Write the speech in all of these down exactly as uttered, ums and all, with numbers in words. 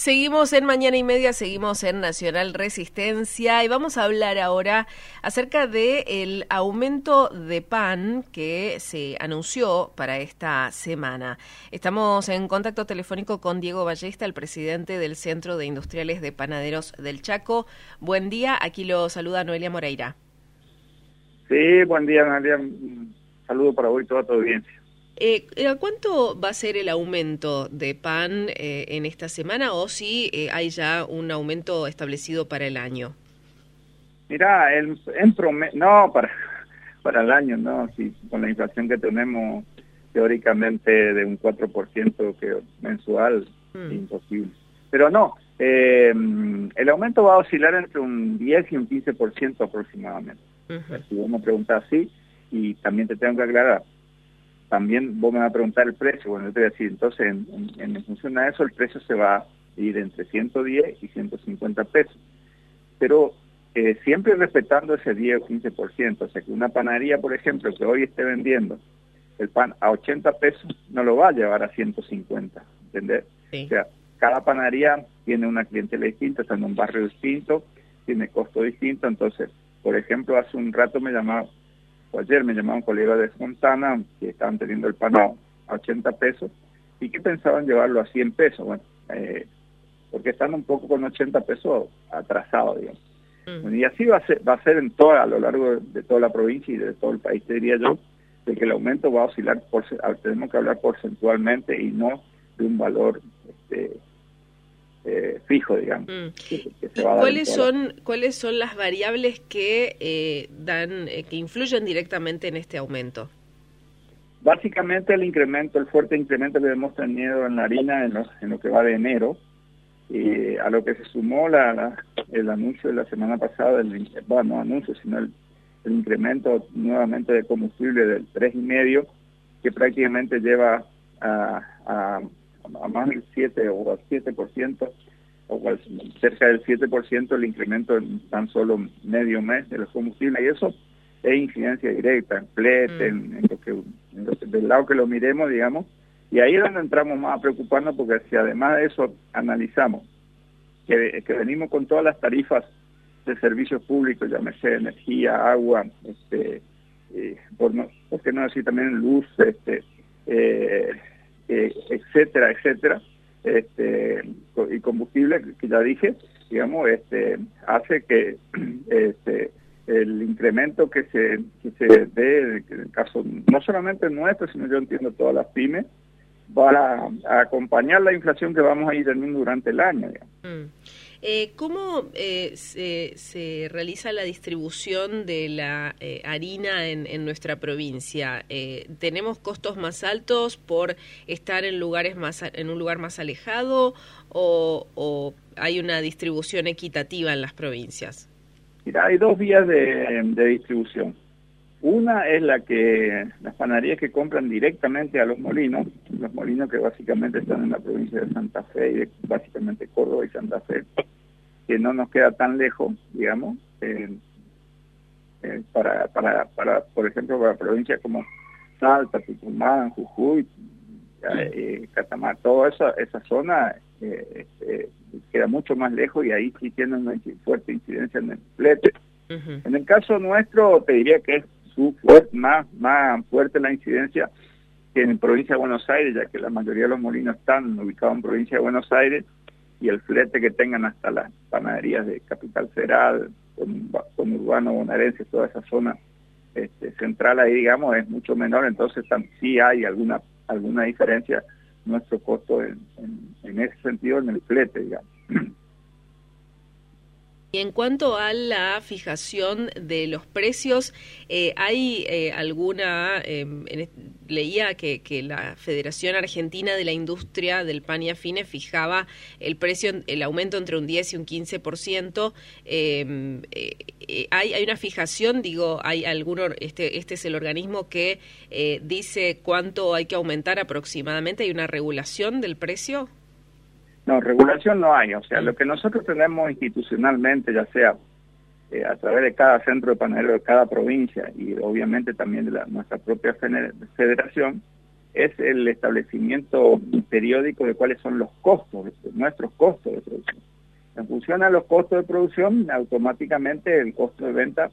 Seguimos en Mañana y Media, seguimos en Nacional Resistencia y vamos a hablar ahora acerca del aumento de pan que se anunció para esta semana. Estamos en contacto telefónico con Diego Ballesta, el presidente del Centro de Industriales de Panaderos del Chaco. Buen día, aquí lo saluda Noelia Moreira. Sí, buen día, Noelia. Un saludo para hoy toda tu audiencia. Eh, ¿Cuánto va a ser el aumento de pan eh, en esta semana o si eh, hay ya un aumento establecido para el año? Mira, el, en promedio, no, para, para el año, no, sí, con la inflación que tenemos teóricamente de un cuatro por ciento que mensual, mm. imposible. Pero no, eh, el aumento va a oscilar entre un diez y un quince por ciento aproximadamente. Uh-huh. Si vos me preguntás así, y también te tengo que aclarar, también vos me vas a preguntar el precio, bueno, yo te voy a decir, entonces en, en, en función a eso el precio se va a ir entre ciento diez y ciento cincuenta pesos, pero eh, siempre respetando ese diez o quince por ciento, o sea que una panadería, por ejemplo, que hoy esté vendiendo el pan a ochenta pesos, no lo va a llevar a ciento cincuenta, ¿entendés? Sí. O sea, cada panadería tiene una clientela distinta, está en un barrio distinto, tiene costo distinto, entonces, por ejemplo, hace un rato me llamaba, ayer me llamaba un colega de Fontana que estaban teniendo el pan a ochenta pesos y que pensaban llevarlo a cien pesos, bueno, eh, porque están un poco con ochenta pesos atrasados, digamos. Mm. Y así va a ser, va a ser en toda, a lo largo de, de toda la provincia y de todo el país, te diría yo, de que el aumento va a oscilar, por, tenemos que hablar porcentualmente y no de un valor este, Eh, fijo, digamos. Mm. Que, que se va a ¿Cuáles son cuáles son las variables que eh, dan eh, que influyen directamente en este aumento? Básicamente el incremento, el fuerte incremento que hemos tenido en la harina en, los, en lo que va de enero, eh, a lo que se sumó la, la, el anuncio de la semana pasada, el, bueno, no anuncio, sino el, el incremento nuevamente de combustible del tres y medio, que prácticamente lleva a, a a más del siete o al siete por ciento o al, cerca del siete por ciento el incremento en tan solo medio mes de los combustibles, y eso es incidencia directa en flete, mm. en, en lo que, en lo que del lado que lo miremos, digamos, y ahí es donde entramos más a preocuparnos, porque si además de eso analizamos que, que venimos con todas las tarifas de servicios públicos, llámese energía, agua, este, eh, por, no, por qué no decir también luz, este, eh, Eh, etcétera, etcétera, este, y combustible, que ya dije, digamos, este, hace que este, el incremento que se, que se dé, en el caso no solamente nuestro, sino yo entiendo todas las pymes, va a, a acompañar la inflación que vamos a ir teniendo durante el año. Mm. Eh, ¿Cómo eh, se, se realiza la distribución de la eh, harina en, en nuestra provincia? Eh, ¿Tenemos costos más altos por estar en lugares más en un lugar más alejado o, o hay una distribución equitativa en las provincias? Mira, hay dos vías de, de distribución. Una es la que las panaderías que compran directamente a los molinos, los molinos que básicamente están en la provincia de Santa Fe y de, básicamente Córdoba y Santa Fe, que no nos queda tan lejos, digamos, eh, eh, para, para, para, por ejemplo, para provincias como Salta, Tucumán, Jujuy, eh, Catamarca, toda esa, esa zona eh, eh, queda mucho más lejos y ahí sí tiene una fuerte incidencia en el flete. Uh-huh. En el caso nuestro, te diría que es su fuerte, más, más fuerte la incidencia que en provincia de Buenos Aires, ya que la mayoría de los molinos están ubicados en provincia de Buenos Aires, y el flete que tengan hasta las panaderías de Capital Federal, con, con Urbano, Bonaerense, toda esa zona este, central ahí, digamos, es mucho menor, entonces sí hay alguna alguna diferencia nuestro costo en, en, en ese sentido en el flete, digamos. Y en cuanto a la fijación de los precios, eh, ¿hay eh, alguna, eh, en, leía que, que la Federación Argentina de la Industria del Pan y Afines fijaba el precio, el aumento entre un diez y un quince por ciento, eh, eh, ¿hay, hay una fijación, digo, hay alguno, este, este es el organismo que eh, dice cuánto hay que aumentar aproximadamente, ¿hay una regulación del precio? No, regulación no hay, o sea, lo que nosotros tenemos institucionalmente, ya sea eh, a través de cada centro de panadero de cada provincia y obviamente también de la, nuestra propia federación, es el establecimiento periódico de cuáles son los costos, nuestros costos de producción. En función a los costos de producción, automáticamente el costo de venta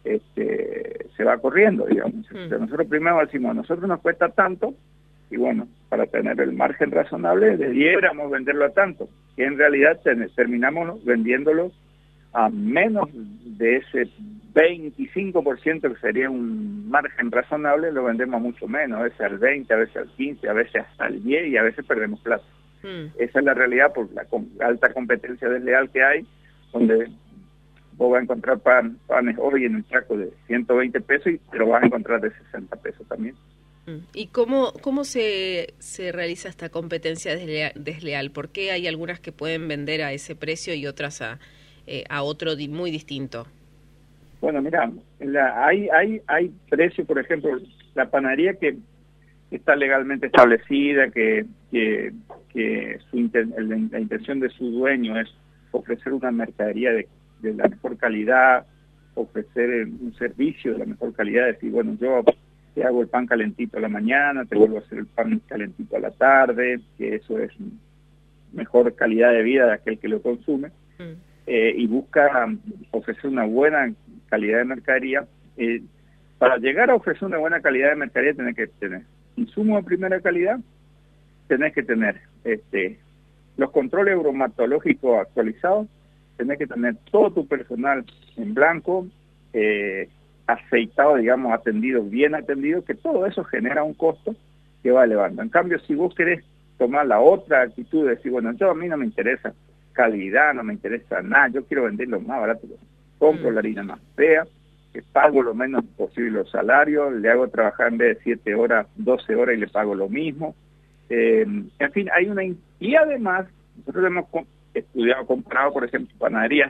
este, se va corriendo, digamos. Mm. Entonces nosotros primero decimos, a nosotros nos cuesta tanto, y bueno, para tener el margen razonable, debiéramos venderlo a tanto, que en realidad ten, terminamos vendiéndolo a menos de ese veinticinco por ciento que sería un margen razonable, lo vendemos mucho menos, a veces al veinte, a veces al quince, a veces hasta al diez y a veces perdemos plata. Mm. Esa es la realidad por la com alta competencia desleal que hay, donde vos vas a encontrar pan, panes hoy en un saco de ciento veinte pesos y te lo vas a encontrar de sesenta pesos también. ¿Y cómo, cómo se, se realiza esta competencia desleal, desleal? ¿Por qué hay algunas que pueden vender a ese precio y otras a, eh, a otro di muy distinto? Bueno, mira, la, hay, hay, hay precios, por ejemplo, la panadería que está legalmente establecida, que, que, que su inten, la intención de su dueño es ofrecer una mercadería de, de la mejor calidad, ofrecer un servicio de la mejor calidad, decir, bueno, yo te hago el pan calentito a la mañana, te vuelvo a hacer el pan calentito a la tarde, que eso es mejor calidad de vida de aquel que lo consume, mm. eh, y busca ofrecer una buena calidad de mercadería. Eh, para llegar a ofrecer una buena calidad de mercadería tenés que tener insumos de primera calidad, tenés que tener este, los controles bromatológicos actualizados, tenés que tener todo tu personal en blanco, eh, aceitado, digamos, atendido, bien atendido, que todo eso genera un costo que va elevando. En cambio, si vos querés tomar la otra actitud de decir, bueno, yo a mí no me interesa calidad, no me interesa nada, yo quiero vender lo más barato, compro mm. la harina más fea, que pago lo menos posible los salarios, le hago trabajar en vez de siete horas, doce horas y le pago lo mismo. Eh, en fin, hay una... Y además, nosotros hemos estudiado, comparado, por ejemplo, panaderías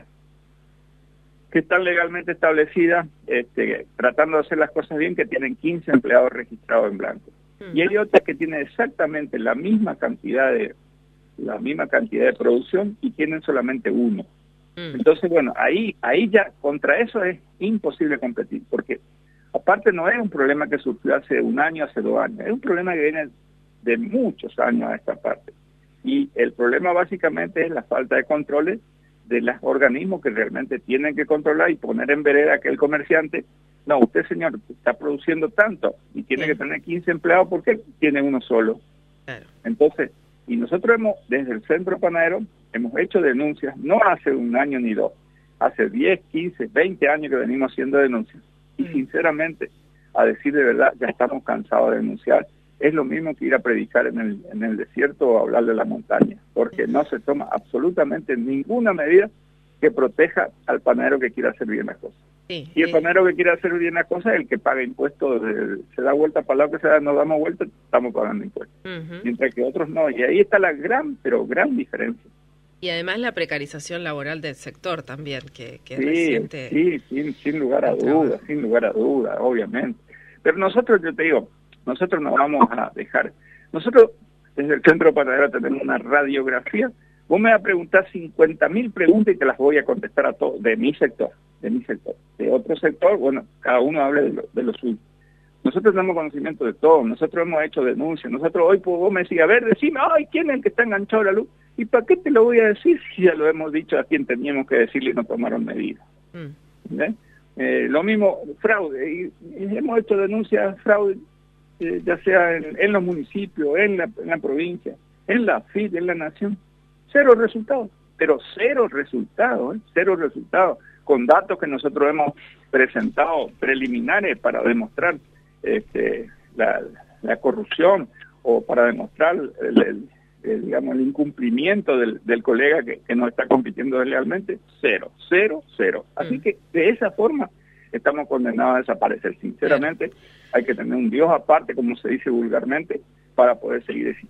que están legalmente establecidas, este, tratando de hacer las cosas bien, que tienen quince empleados registrados en blanco. Mm. Y hay otras que tienen exactamente la misma cantidad de la misma cantidad de producción y tienen solamente uno. Mm. Entonces, bueno, ahí ahí ya contra eso es imposible competir, porque aparte no es un problema que surgió hace un año, hace dos años, es un problema que viene de muchos años a esta parte. Y el problema básicamente es la falta de controles de los organismos que realmente tienen que controlar y poner en vereda a aquel comerciante. No, usted, señor, está produciendo tanto y tiene sí. que tener quince empleados, ¿por qué tiene uno solo? Claro. Entonces, y nosotros hemos, desde el Centro Panadero, hemos hecho denuncias, no hace un año ni dos, hace diez, quince, veinte años que venimos haciendo denuncias. Y mm. sinceramente, a decir de verdad, ya estamos cansados de denunciar. Es lo mismo que ir a predicar en el, en el desierto o hablar de la montaña, porque no se toma absolutamente ninguna medida que proteja al panadero que quiera hacer bien las cosas. Sí, y el sí. panadero que quiera hacer bien las cosas es el que paga impuestos, el, se da vuelta para lo que se da, nos damos vuelta, estamos pagando impuestos, uh-huh. mientras que otros no, y ahí está la gran, pero gran diferencia. Y además la precarización laboral del sector también, que, que sí, reciente... Sí, sin, sin lugar a dudas, sin lugar a dudas, obviamente. Pero nosotros, yo te digo, nosotros no vamos a dejar. Nosotros, desde el Centro Panadero, tenemos una radiografía. Vos me vas a preguntar cincuenta mil preguntas y te las voy a contestar a todos, de mi sector, de mi sector. De otro sector, bueno, cada uno hable de lo, de lo suyo. Nosotros tenemos conocimiento de todo, nosotros hemos hecho denuncias. Nosotros hoy, pues, vos me decís, a ver, decime, ay, ¿quién es el que está enganchado a la luz? ¿Y para qué te lo voy a decir si ya lo hemos dicho a quien teníamos que decirle y no tomaron medidas? Mm. ¿Eh? Eh, lo mismo, fraude. Y, y hemos hecho denuncias de fraude, Eh, ya sea en, en los municipios, en la, en la provincia, en la F I D, en la nación, cero resultados, pero cero resultados, ¿eh? cero resultados, con datos que nosotros hemos presentado preliminares para demostrar este, la, la corrupción o para demostrar el, el, el, digamos, el incumplimiento del, del colega que, que nos está compitiendo deslealmente, cero, cero, cero. Así mm. que de esa forma estamos condenados a desaparecer. Sinceramente, hay que tener un Dios aparte, como se dice vulgarmente, para poder seguir existiendo.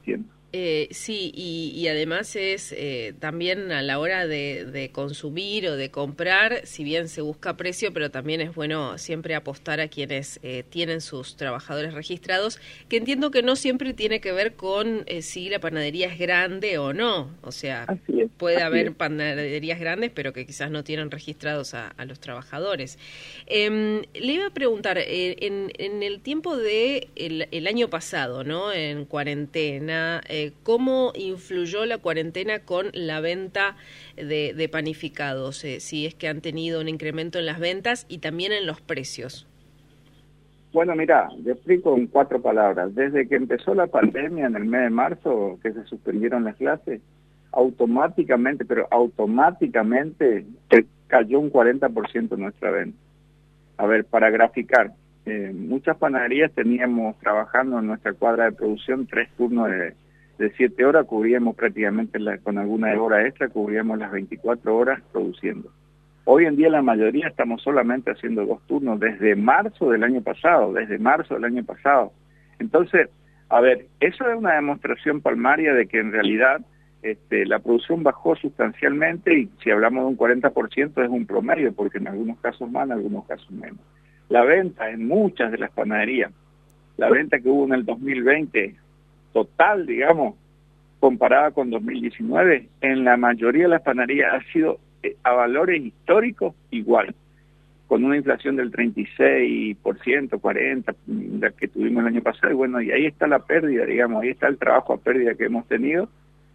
Eh, sí, y, y además es eh, también a la hora de, de consumir o de comprar, si bien se busca precio, pero también es bueno siempre apostar a quienes eh, tienen sus trabajadores registrados, que entiendo que no siempre tiene que ver con eh, si la panadería es grande o no, o sea, Así es, puede así haber es. panaderías grandes, pero que quizás no tienen registrados a, a los trabajadores. Eh, le iba a preguntar, eh, en, en el tiempo de el, el año pasado, ¿no? En cuarentena, eh, ¿cómo influyó la cuarentena con la venta de, de panificados? Eh, si es que han tenido un incremento en las ventas y también en los precios. Bueno, mira, te explico en cuatro palabras. Desde que empezó la pandemia en el mes de marzo, que se suspendieron las clases, automáticamente, pero automáticamente eh, cayó un cuarenta por ciento nuestra venta. A ver, para graficar, eh, muchas panaderías teníamos trabajando en nuestra cuadra de producción tres turnos de, de siete horas, cubríamos prácticamente la, con alguna hora extra, cubríamos las veinticuatro horas produciendo. Hoy en día la mayoría estamos solamente haciendo dos turnos desde marzo del año pasado, desde marzo del año pasado. Entonces, a ver, eso es una demostración palmaria de que en realidad este, la producción bajó sustancialmente y si hablamos de un cuarenta por ciento es un promedio, porque en algunos casos más, en algunos casos menos. La venta en muchas de las panaderías, la venta que hubo en el dos mil veinte, total, digamos, comparada con dos mil diecinueve, en la mayoría de las panaderías ha sido a valores históricos igual, con una inflación del treinta y seis por ciento, cuarenta por ciento, la que tuvimos el año pasado, y bueno, y ahí está la pérdida, digamos, ahí está el trabajo a pérdida que hemos tenido,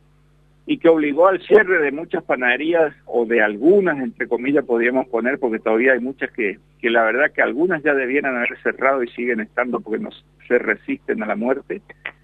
y que obligó al cierre de muchas panaderías, o de algunas, entre comillas, podríamos poner, porque todavía hay muchas que, que la verdad que algunas ya debieran haber cerrado y siguen estando porque no se resisten a la muerte.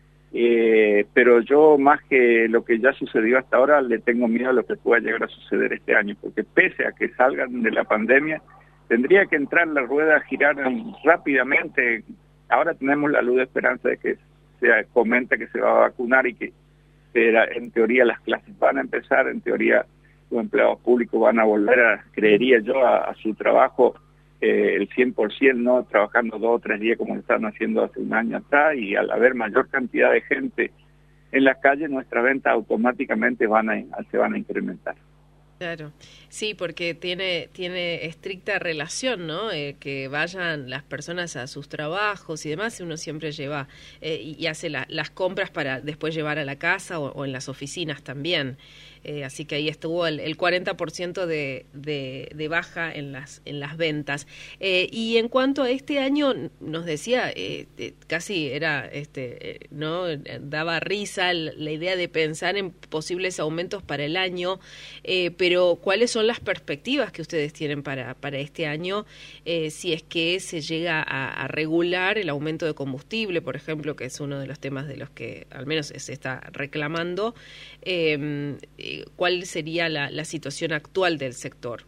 Eh, pero yo más que lo que ya sucedió hasta ahora le tengo miedo a lo que pueda llegar a suceder este año, porque pese a que salgan de la pandemia tendría que entrar la rueda a girar rápidamente. Ahora tenemos la luz de esperanza de que se comenta que se va a vacunar y que pero en teoría las clases van a empezar, en teoría los empleados públicos van a volver a, creería yo, a, a su trabajo eh, el cien por ciento, no trabajando dos o tres días como estaban haciendo hace un año atrás, y al haber mayor cantidad de gente en las calles, nuestras ventas automáticamente van a, se van a incrementar. Claro, sí, porque tiene tiene estricta relación, ¿no? Eh, que vayan las personas a sus trabajos y demás, y uno siempre lleva eh, y, y hace la, las compras para después llevar a la casa o, o en las oficinas también. Eh, así que ahí estuvo el, el cuarenta por ciento de, de, de baja en las en las ventas. Eh, y en cuanto a este año, nos decía, eh, eh, casi era, este eh, no daba risa la, la idea de pensar en posibles aumentos para el año, eh, pero ¿cuáles son las perspectivas que ustedes tienen para, para este año? Eh, si es que se llega a, a regular el aumento de combustible, por ejemplo, que es uno de los temas de los que al menos se está reclamando. Eh, ¿Cuál sería la, la situación actual del sector?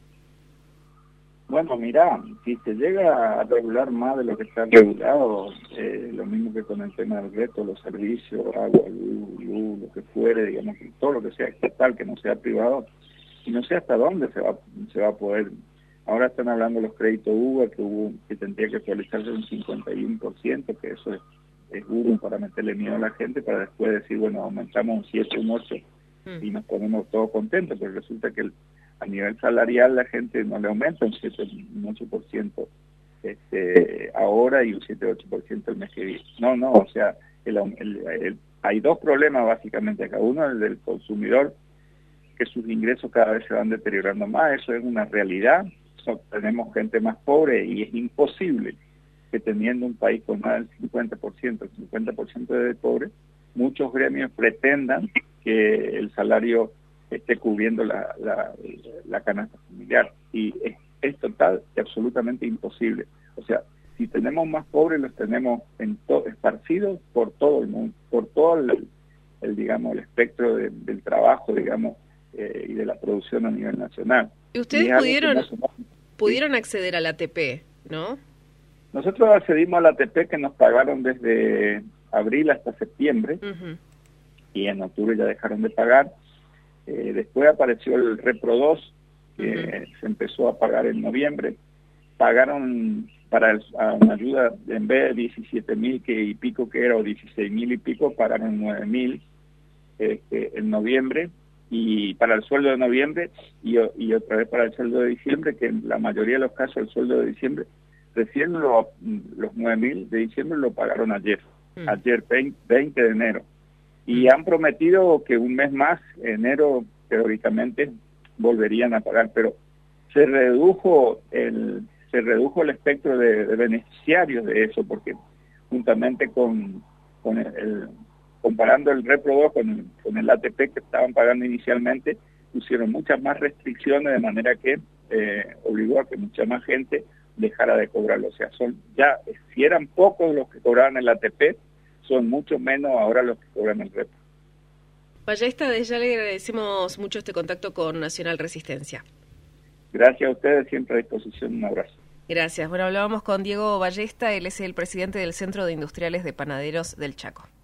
Bueno, mira, si se llega a regular más de lo que está regulado, eh, lo mismo que con el tema del reto, los servicios, agua, luz, luz, lo que fuere, digamos, todo lo que sea estatal, que no sea privado, y no sé hasta dónde se va se va a poder. Ahora están hablando los créditos U V A, que hubo que tendría que actualizarse un cincuenta y uno por ciento, que eso es, es duro para meterle miedo a la gente, para después decir, bueno, aumentamos un siete, un ocho, y nos ponemos todos contentos, pero resulta que el, a nivel salarial la gente no le aumenta un siete, un ocho por ciento este, ahora y un siete, ocho por ciento el mes que viene. No, no, o sea, el, el, el, hay dos problemas básicamente acá. Uno, el del consumidor, que sus ingresos cada vez se van deteriorando más, eso es una realidad. So, tenemos gente más pobre y es imposible que teniendo un país con más del cincuenta por ciento, el cincuenta por ciento de pobres, muchos gremios pretendan que el salario esté cubriendo la, la, la canasta familiar, y es, es total y absolutamente imposible. O sea, si tenemos más pobres, los tenemos en to, esparcidos por todo el mundo, por todo el, el digamos, el espectro de, del trabajo, digamos, eh, y de la producción a nivel nacional. ¿Y ustedes y pudieron, no somos, pudieron sí. acceder al A T P, no? Nosotros accedimos al A T P, que nos pagaron desde abril hasta septiembre, uh-huh. y en octubre ya dejaron de pagar. Eh, después apareció el Repro dos, que uh-huh. se empezó a pagar en noviembre. Pagaron para el, a una ayuda, en vez de diecisiete mil que y pico que era, o dieciséis mil y pico, pagaron nueve mil. este, en noviembre, y para el sueldo de noviembre, y, y otra vez para el sueldo de diciembre, que en la mayoría de los casos el sueldo de diciembre, recién lo, los nueve mil de diciembre lo pagaron ayer, mm. ayer veinte de enero. Y han prometido que un mes más, enero, teóricamente, volverían a pagar, pero se redujo el se redujo el espectro de, de beneficiarios de eso, porque juntamente con, con el, el comparando el Repro dos con, con el A T P que estaban pagando inicialmente, pusieron muchas más restricciones, de manera que eh, obligó a que mucha más gente dejara de cobrarlo. O sea, son ya, si eran pocos los que cobraban el A T P, son mucho menos ahora los que cobran el Repro. Ballesta, desde ya le agradecemos mucho este contacto con Nacional Resistencia. Gracias a ustedes, siempre a disposición. Un abrazo. Gracias. Bueno, hablábamos con Diego Ballesta, él es el presidente del Centro de Industriales de Panaderos del Chaco.